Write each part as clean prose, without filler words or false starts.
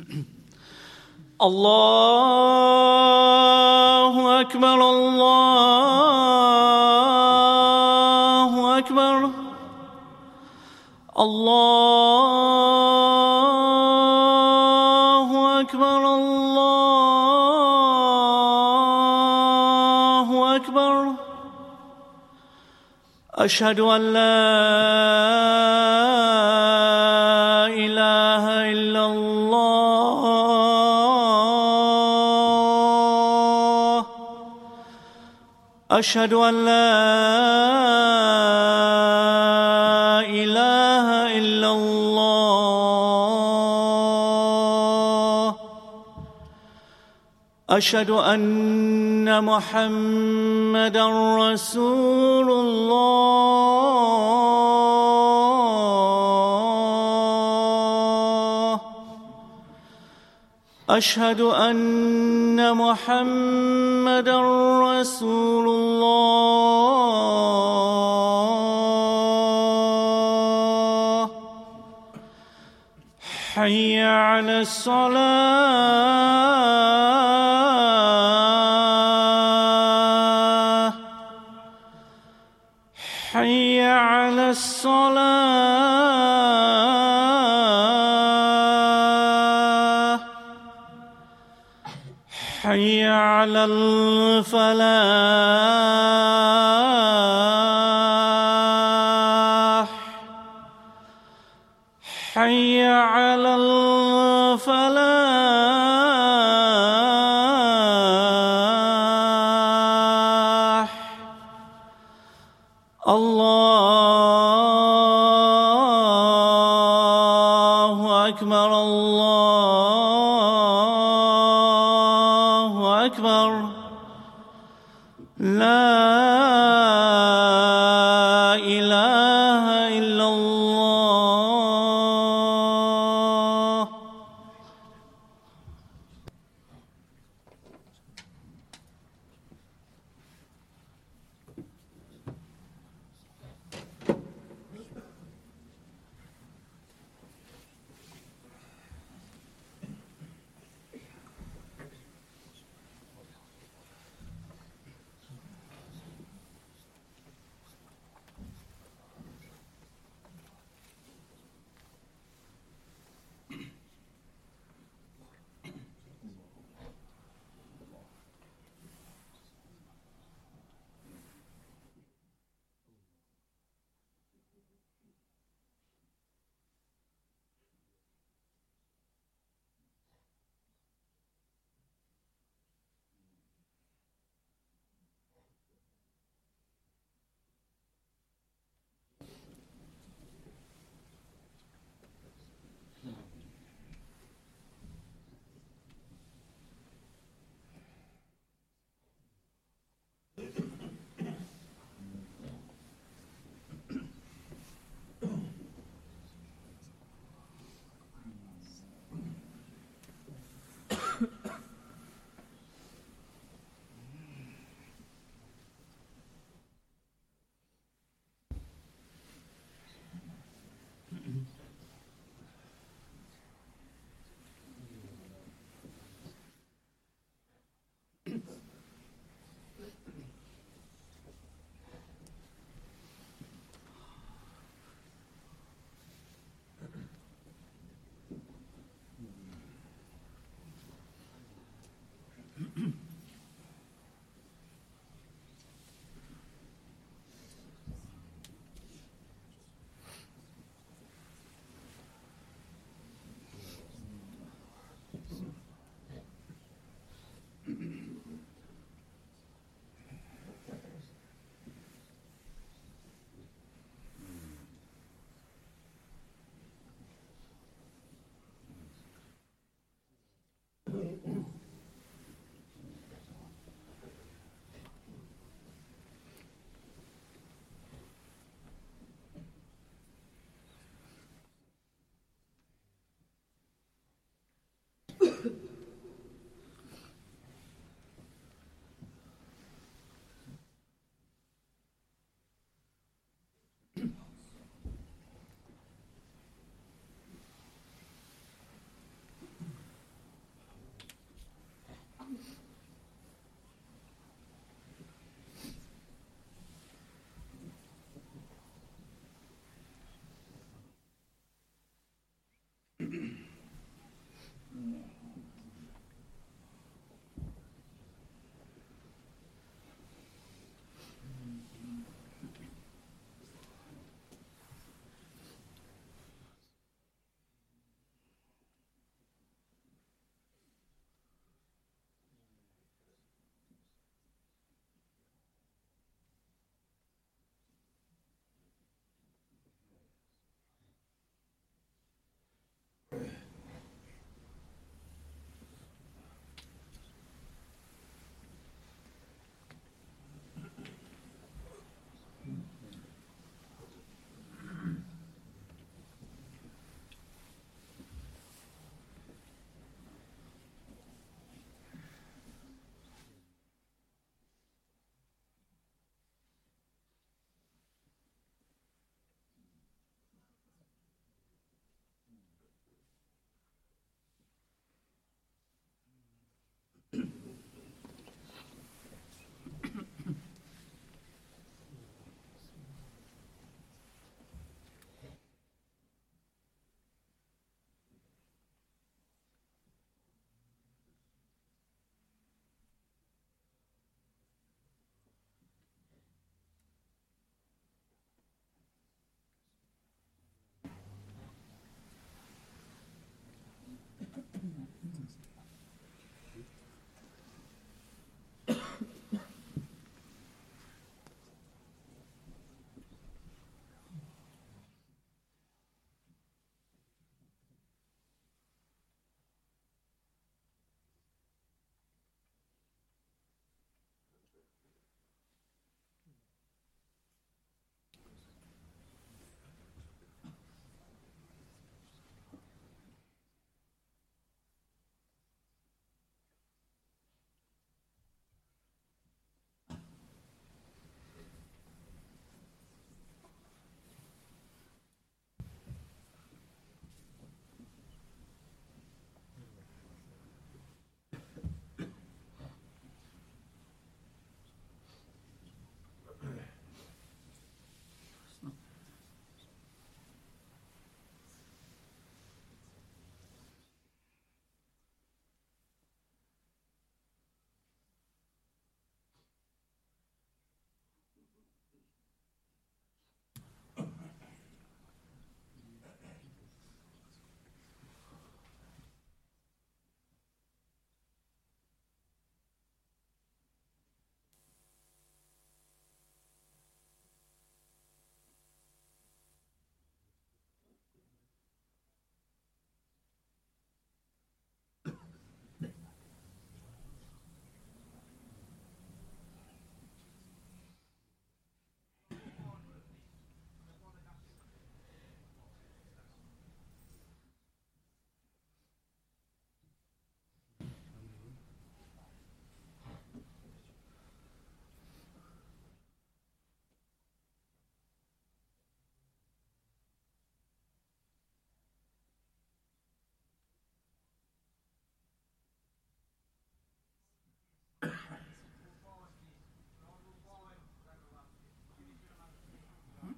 الله أكبر الله أكبر الله أكبر الله أكبر أشهد أن لا إله إلا الله أشهد أن لا إله إلا الله أشهد أن محمدًا رسول الله أشهد أن محمدًا رسول الله حي على الصلاة حي على الصلاة حي على الفلاح حي على الفلاح الله أكبر الله أكبر لا إله إلا الله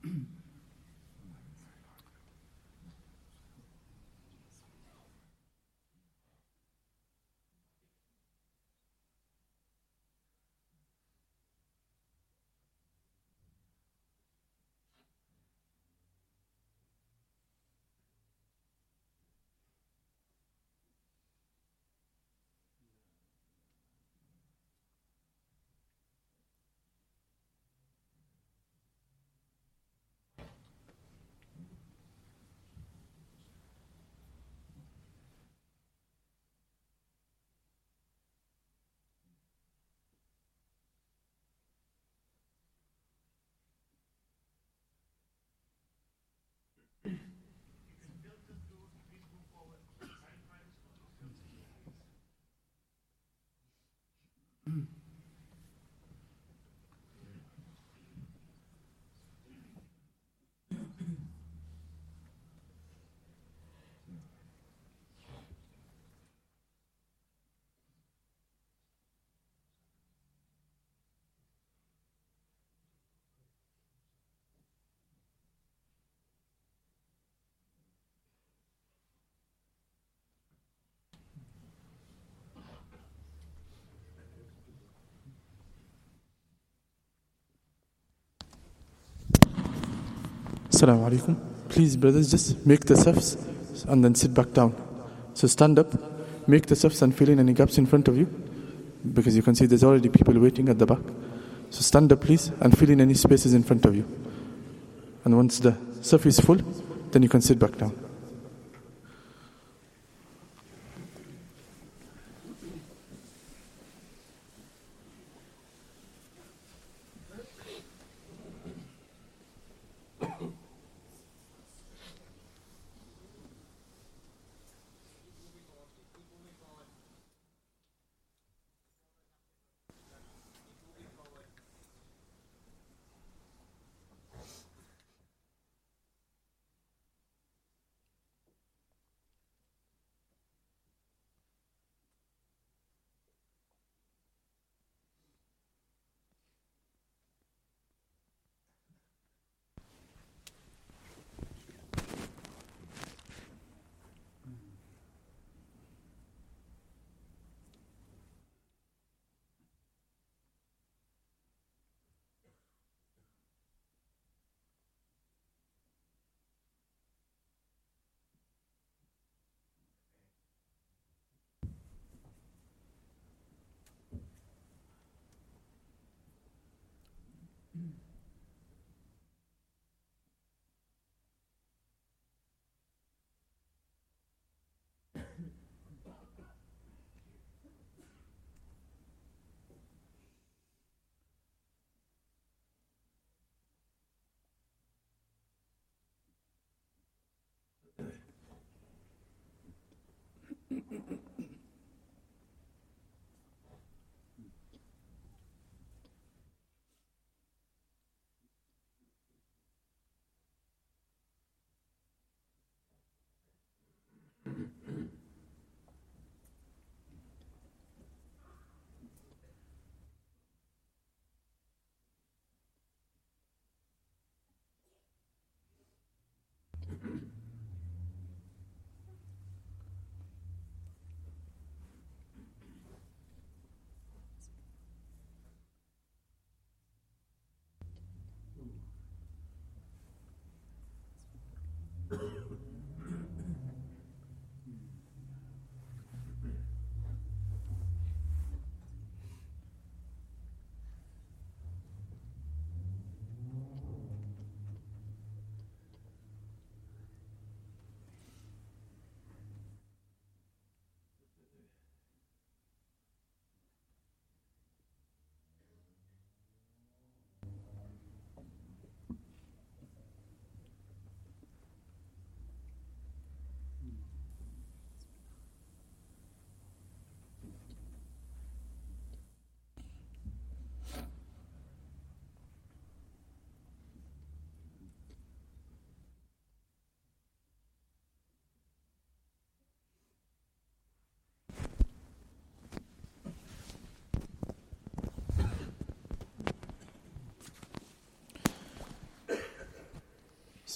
Assalamu alaikum. Please, brothers, just make the safs and then sit back down. So stand up, make the safs and fill in any gaps in front of you, because you can see there's already people waiting at the back. So stand up, please, and fill in any spaces in front of you. And once the saf is full, then you can sit back down.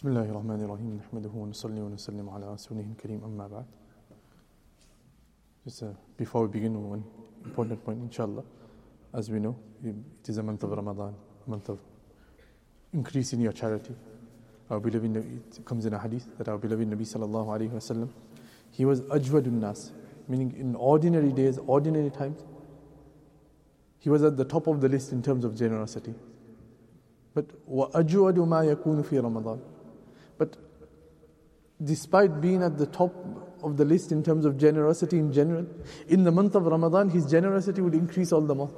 بسم الله الرحمن الرحيم نحمده ونصلي ونسلم على رسوله الكريم أما بعد. Just before we begin, one important point, inshallah. As we know, it is a month of Ramadan, a month of increase in your charity. Our beloved, it comes in a hadith that our beloved Nabi sallallahu alaihi wasallam, he was ajwadun nas, meaning in ordinary days, ordinary times, he was at the top of the list in terms of generosity. But وَأَجْوَدُ مَا يَكُونُ فِي رَمَضَانِ. But despite being at the top of the list in terms of generosity in general, in the month of Ramadan, his generosity would increase all the more.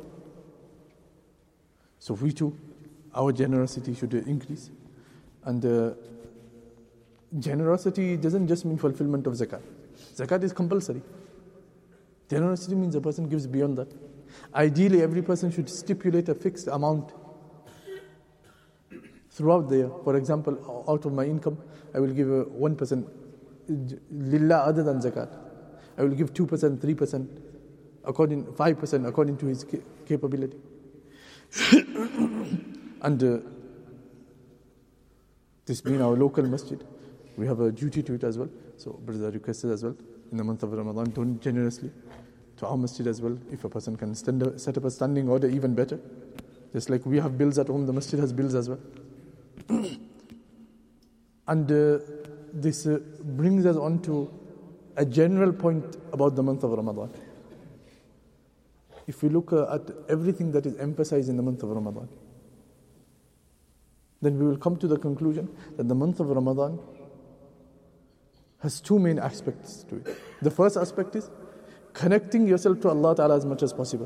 So we too, our generosity should increase. And generosity doesn't just mean fulfillment of zakat. Zakat is compulsory. Generosity means a person gives beyond that. Ideally, every person should stipulate a fixed amount throughout the year. For example, out of my income, I will give 1% lillah other than zakat. I will give 2%, 3%, 5% according to his capability. And this being our local masjid, we have a duty to it as well. So brother requested as well, in the month of Ramadan, donate generously to our masjid as well. If a person can set up a standing order, even better. Just like we have bills at home, the masjid has bills as well. And this brings us on to a general point about the month of Ramadan. If we look at everything that is emphasized in the month of Ramadan, then we will come to the conclusion that the month of Ramadan has two main aspects to it. The first aspect is connecting yourself to Allah Ta'ala as much as possible.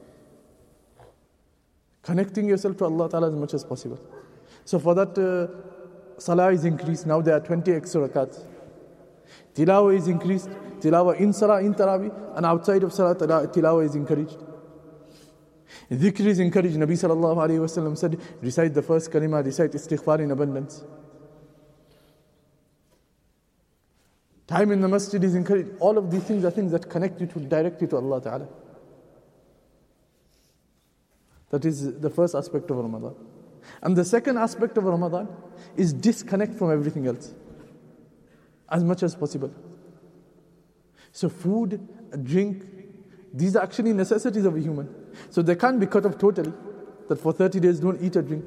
Connecting yourself to Allah Ta'ala as much as possible. So for that, salah is increased. Now there are 20 extra rakats. Tilawah is increased. Tilawah in salah, in tarawih, and outside of salah, tilawah is encouraged. Dhikr is encouraged. Nabi sallallahu alayhi wasallam said, recite the first kalima, recite istighfar in abundance. Time in the masjid is encouraged. All of these things are things that connect you directly to Allah Ta'ala. That is the first aspect of Ramadan. And the second aspect of Ramadan is disconnect from everything else as much as possible. So food, drink, these are actually necessities of a human. So they can't be cut off totally, that for 30 days don't eat or drink.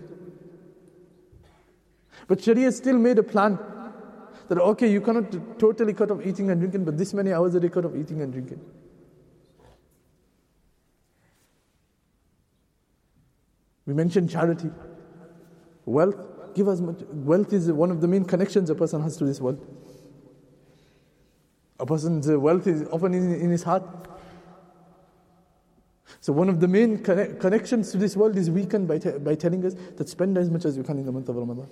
But Sharia still made a plan that okay, you cannot totally cut off eating and drinking, but this many hours a day cut off eating and drinking. We mentioned charity. Wealth, give as much. Wealth is one of the main connections a person has to this world. A person's wealth is often in his heart. So one of the main connections to this world is weakened by telling us that spend as much as you can in the month of Ramadan.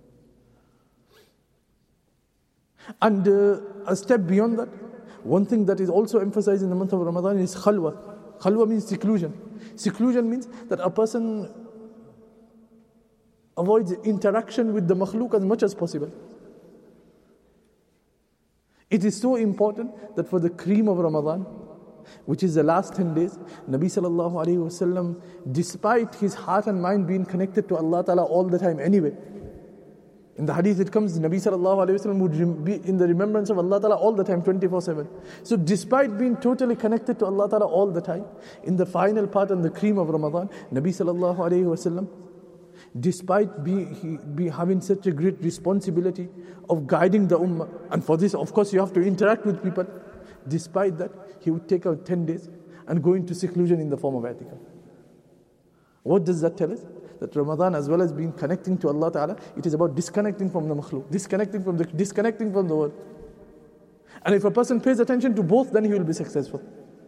And a step beyond that, one thing that is also emphasized in the month of Ramadan is khalwa. Khalwa means seclusion. Seclusion means that a person avoids interaction with the makhluk as much as possible. It is so important that for the cream of Ramadan, which is the last 10 days, Nabi sallallahu alayhi wasallam, despite his heart and mind being connected to Allah Ta'ala all the time anyway, in the hadith it comes, Nabi sallallahu alayhi wasallam would be in the remembrance of Allah Ta'ala all the time, 24/7. So despite being totally connected to Allah Ta'ala all the time, in the final part and the cream of Ramadan, Nabi sallallahu alayhi wasallam, despite having such a great responsibility of guiding the ummah, and for this of course you have to interact with people, despite that he would take out 10 days and go into seclusion in the form of i'tikaf. What does that tell us? That Ramadan, as well as being connecting to Allah Ta'ala, it is about disconnecting from the makhluk, disconnecting from the world. And if a person pays attention to both, then he will be successful.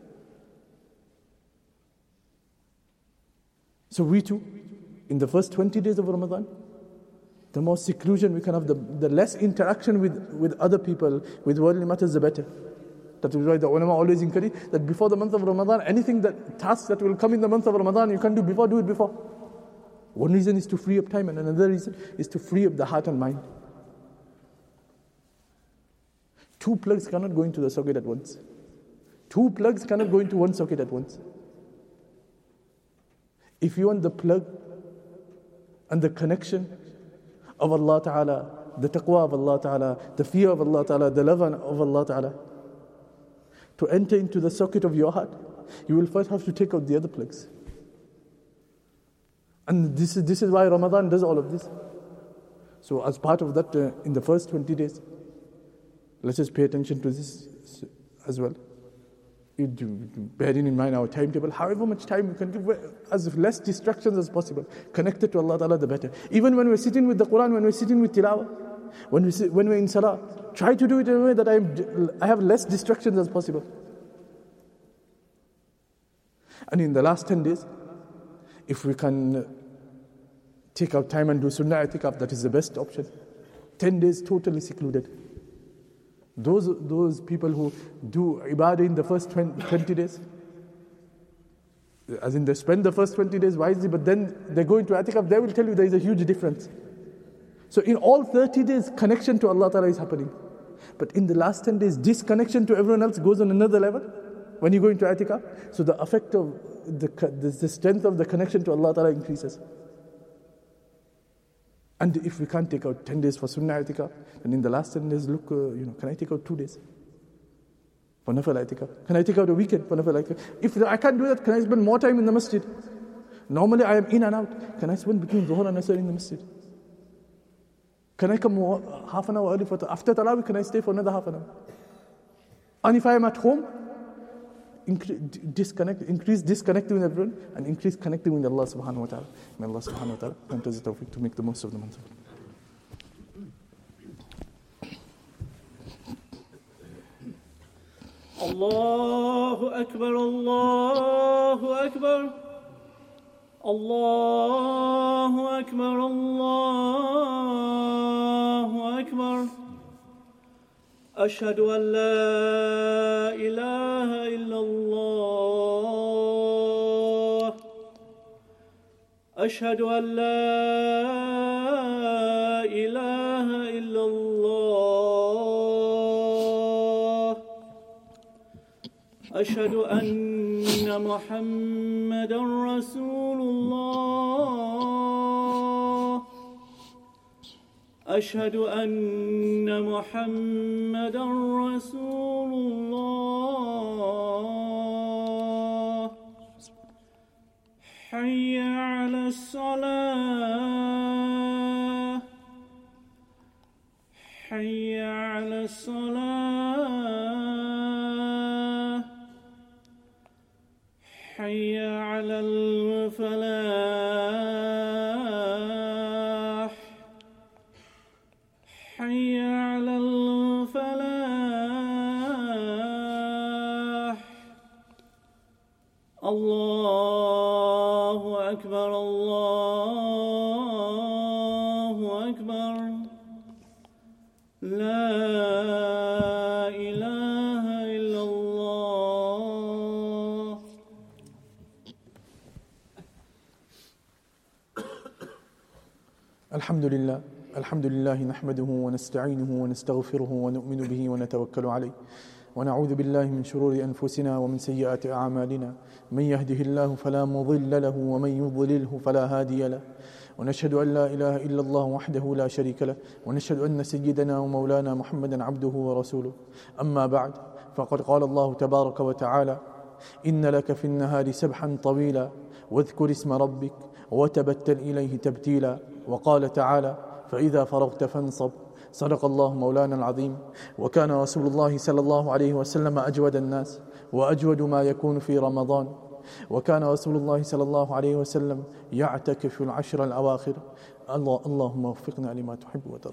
So we too, in the first 20 days of Ramadan, the more seclusion we can have, the less interaction with other people, with worldly matters, the better. That is why the ulama always encourage that before the month of Ramadan, tasks that will come in the month of Ramadan, you can do it before. One reason is to free up time, and another reason is to free up the heart and mind. Two plugs cannot go into the socket at once. Two plugs cannot go into one socket at once. If you want the plug and the connection of Allah Ta'ala the taqwa of Allah Ta'ala, the fear of Allah Ta'ala, the love of Allah Ta'ala, to enter into the socket of your heart, you will first have to take out the other plagues. And this is why Ramadan does all of this. So as part of that, in the first 20 days, let's just pay attention to this as well. Bearing in mind our timetable, however much time we can give, as less distractions as possible, connected to Allah Ta'ala, the better. Even when we're sitting with the Quran, when we're sitting with tilawah, when we're in salah, try to do it in a way that I have less distractions as possible. And in the last 10 days, if we can take out time and do sunnah i'tikaf, that is the best option. 10 days totally secluded. Those people who do ibadah in the first 20 days, as in they spend the first 20 days wisely, but then they go into i'tikaf, they will tell you there is a huge difference. So in all 30 days, connection to Allah Ta'ala is happening. But in the last 10 days, disconnection to everyone else goes on another level when you go into i'tikaf. So the effect of the strength of the connection to Allah Ta'ala increases. And if we can't take out 10 days for sunnah i'tikaf, then in the last 10 days, look, can I take out 2 days for nafil i'tikaf? Can I take out a weekend for nafil i'tikaf? If I can't do that, can I spend more time in the masjid? Normally I am in and out. Can I spend between Dhuhr and Asr in the masjid? Can I come half an hour early after Tarawih? Can I stay for another half an hour? And if I am at home, increase disconnecting with everyone and increase connecting with Allah subhanahu wa ta'ala. May Allah subhanahu wa ta'ala grant us the tawfiq to make the most of the month. Allahu Akbar, Allahu Akbar, Allahu Akbar, Allahu Akbar. أشهد أن لا إله إلا الله أشهد أن لا إله إلا الله أشهد أن محمدا رسول الله أشهد أن محمدا رسول الله حي على الصلاة حي على الصلاة حي على الفلاح حي على الفلاح الله أكبر الله أكبر لا إله إلا الله. الحمد لله نحمده ونستعينه ونستغفره ونؤمن به ونتوكل عليه ونعوذ بالله من شرور أنفسنا ومن سيئات أعمالنا من يهده الله فلا مضل له ومن يضلله فلا هادي له ونشهد أن لا إله إلا الله وحده لا شريك له ونشهد أن سيدنا ومولانا محمدا عبده ورسوله. أما بعد، فقد قال الله تبارك وتعالى: إن لك في النهار سبحا طويلا واذكر اسم ربك وتبتل إليه تبتيلا. وقال تعالى: فإذا فرغت فانصب. صدق الله مولانا العظيم. وكان رسول الله صلى الله عليه وسلم أجود الناس وأجود ما يكون في رمضان. وكان رسول الله صلى الله عليه وسلم يعتكف العشر الأواخر. اللهم وفقنا لما تحب وترضى.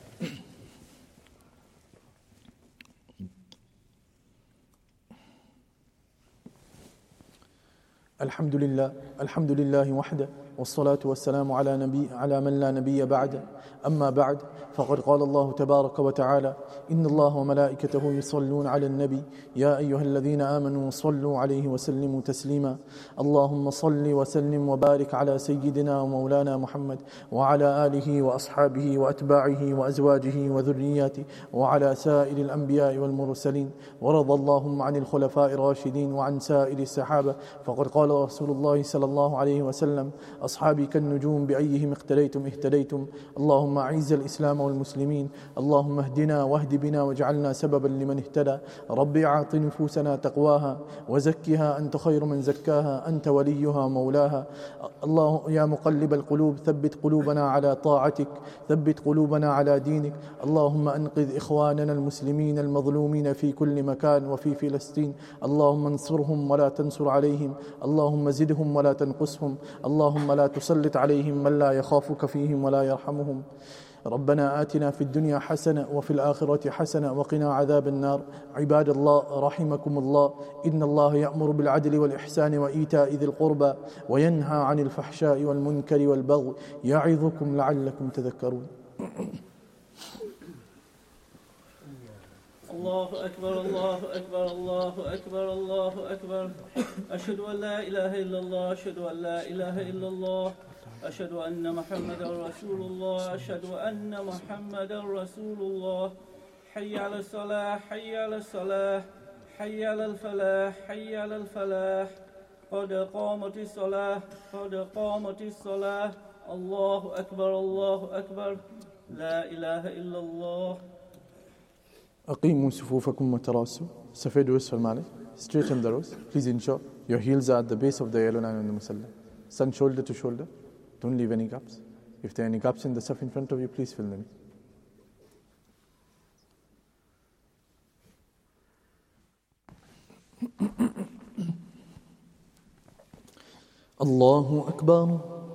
الحمد لله وحده والصلاة والسلام على من لا نبي بعده. أما بعد، فقد قال الله تبارك وتعالى: إن الله وملائكته يصلون على النبي يا أيها الذين آمنوا صلوا عليه وسلموا تسليما. اللهم صل وسلم وبارك على سيدنا ومولانا محمد وعلى آله وأصحابه وأتباعه وأزواجه وذرياته وعلى سائر الأنبياء والمرسلين، ورضى اللهم عن الخلفاء الراشدين وعن سائر الصحابة. فقد قال رسول الله صلى الله عليه وسلم: أصحابي كالنجوم بأيهم اقتديتم اهتديتم. اللهم أعز الإسلام والمسلمين، اللهم اهدنا واهد بنا واجعلنا سببا لمن اهتدى. رب أعط نفوسنا تقواها وزكها أنت خير من زكاها، أنت وليها مولاها. الله يا مقلب القلوب ثبت قلوبنا على طاعتك، ثبت قلوبنا على دينك. اللهم أنقذ إخواننا المسلمين المظلومين في كل مكان وفي فلسطين. اللهم انصرهم ولا تنصر عليهم، اللهم زدهم ولا تنقصهم، اللهم لا تسلط عليهم من لا يخافك فيهم ولا يرحمهم. ربنا آتنا في الدنيا حسنة وفي الآخرة حسنة وقنا عذاب النار. عباد الله رحمكم الله، إن الله يأمر بالعدل والإحسان وإيتاء ذي القربى وينهى عن الفحشاء والمنكر والبغي يعظكم لعلكم تذكرون. الله أكبر الله أكبر الله أكبر الله أكبر. أشهد أن لا إله إلا الله، أشهد أن لا إله إلا الله، أشهد أن محمدا رسول الله، أشهد أن محمدا رسول الله. حي على الصلاة، حي على الصلاة، حي على الفلاح، حي على الفلاح. قد قامت الصلاة، قد قامت الصلاة. الله أكبر الله أكبر. لا إله إلا الله. أقيموا صفوفكم وتراصوا. سفيدوا أسفل معلش. Straighten the rows. Please ensure your heels are at the base of the yellow line on the musalla. Stand shoulder to shoulder. Don't leave any gaps. If there are any gaps in the saf in front of you, please fill them in. Allahu Akbar.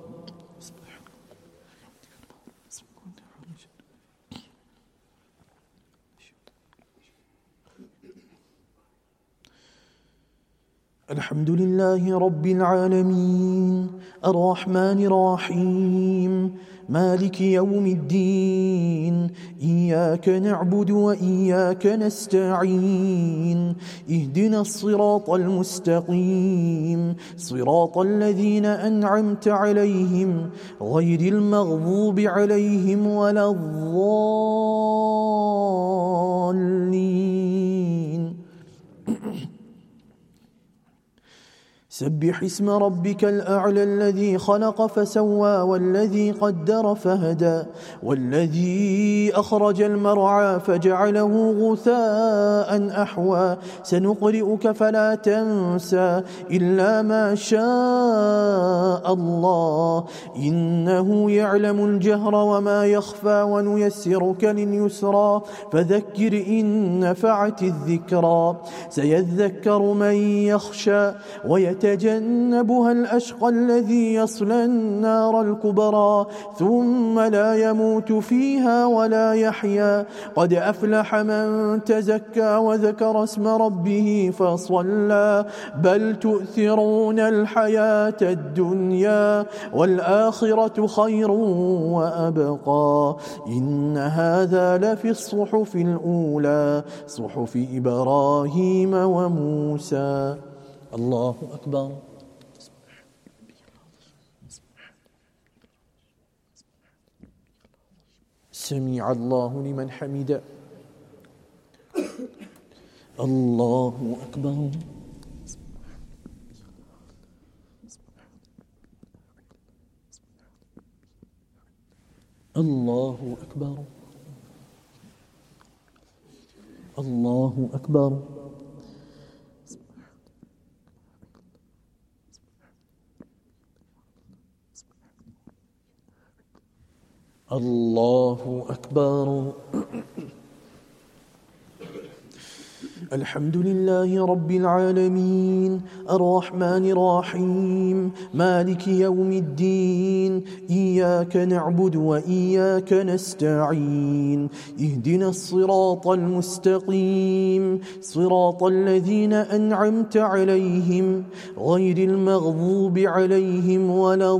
الحمد لله رب العالمين الرحمن الرحيم مالك يوم الدين إياك نعبد وإياك نستعين اهدنا الصراط المستقيم صراط الذين أنعمت عليهم غير المغضوب عليهم ولا الضالين. سبح اسم ربك الأعلى الذي خلق فسوى والذي قدر فهدى والذي أخرج المرعى فجعله غثاء أحوى سنقرئك فلا تنسى إلا ما شاء الله إنه يعلم الجهر وما يخفى ونيسرك لليسرى فذكر إن نفعت الذكرى سيذكر من يخشى ويتجنبها الأشقى الذي يصلى النار الكبرى ثم لا يموت فيها ولا يحيا قد أفلح من تزكى وذكر اسم ربه فصلى بل تؤثرون الحياة الدنيا والآخرة خير وأبقى إن هذا لفي الصحف الأولى صحف إبراهيم وموسى. الله أكبر. سمع الله لمن حمده. الله أكبر. الله أكبر. الله أكبر. الله أكبر. الحمد لله رب العالمين الرحمن الرحيم مالك يوم الدين إياك نعبد وإياك نستعين اهدنا الصراط المستقيم صراط الذين أنعمت عليهم غير المغضوب عليهم ولا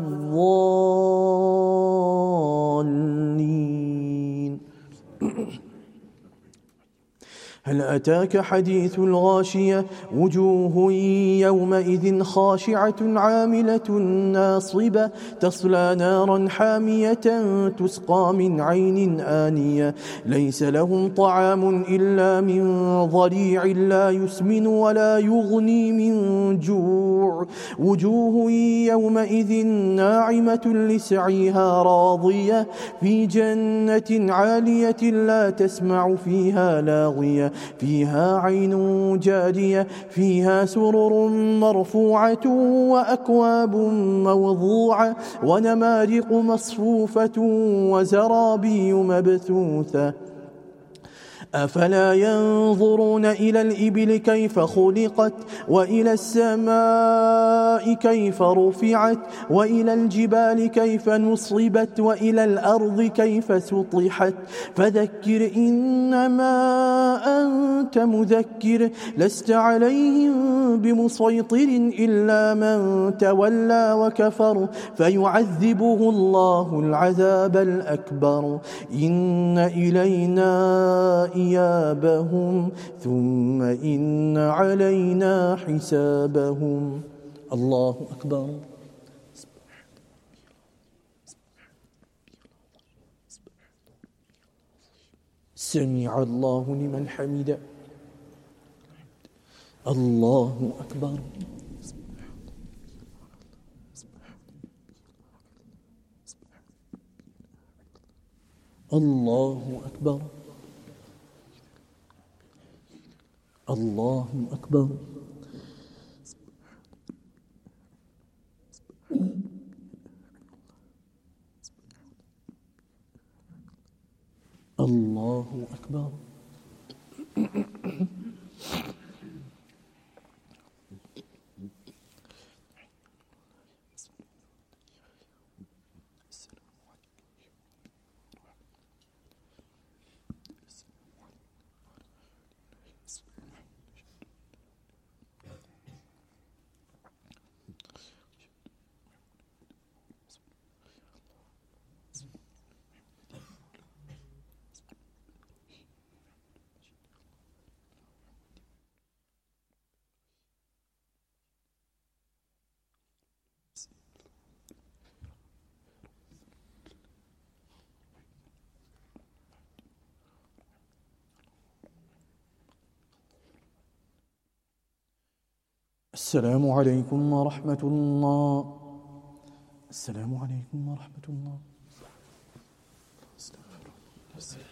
الضالين. هل أتاك حديث الغاشية وجوه يومئذ خاشعة عاملة ناصبة تصلى نارا حامية تسقى من عين آنية ليس لهم طعام إلا من ضريع لا يسمن ولا يغني من جوع وجوه يومئذ ناعمة لسعيها راضية في جنة عالية لا تسمع فيها لاغية فيها عين جارية فيها سرر مرفوعة وأكواب موضوعة ونمارق مصفوفة وزرابي مبثوثة أفلا ينظرون إلى الإبل كيف خلقت وإلى السماء كيف رفعت وإلى الجبال كيف نصبت وإلى الأرض كيف سطحت فذكر إنما أنت مذكر لست عليهم بمسيطر إلا من تولى وكفر فيعذبه الله العذاب الأكبر إن إلينا إيابهم ثم إن علينا حسابهم الله أكبر سمع الله لمن حمده الله أكبر الله أكبر الله أكبر الله أكبر السلام عليكم ورحمة الله السلام عليكم ورحمة الله استغفر الله